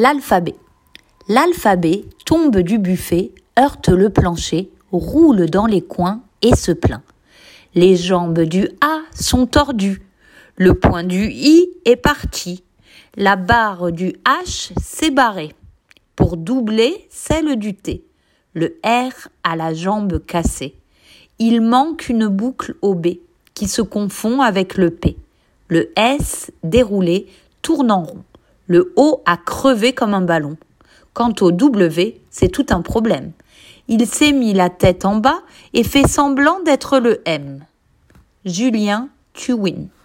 L'alphabet. L'alphabet tombe du buffet, heurte le plancher, roule dans les coins et se plaint. Les jambes du A sont tordues. Le point du I est parti. La barre du H s'est barrée. Pour doubler celle du T. Le R a la jambe cassée. Il manque une boucle au B qui se confond avec le P. Le S, déroulé, tourne en rond. Le O a crevé comme un ballon. Quant au W, c'est tout un problème. Il s'est mis la tête en bas et fait semblant d'être le M. Julien Tuwin.